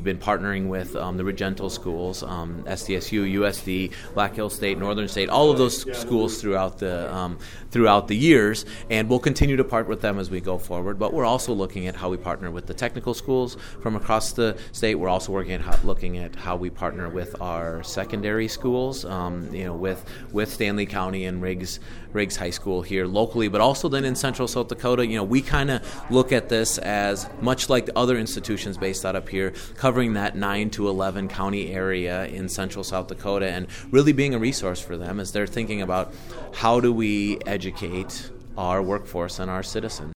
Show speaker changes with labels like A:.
A: been partnering with the Regental schools, SDSU, USD, Black Hills State, Northern State, all of those schools throughout the years, and we'll continue to partner with them as we go forward. But we're also looking at how we partner with the technical schools from across the state. We're also looking at how we partner with our secondary schools, with Stanley County and Riggs High School here locally, but also then in Central South Dakota. We kind of look at this as much like the other institutions based out up here, covering that 9 to 11 county area in Central South Dakota, and really being a resource for them as they're thinking about how do we educate our workforce and our citizens.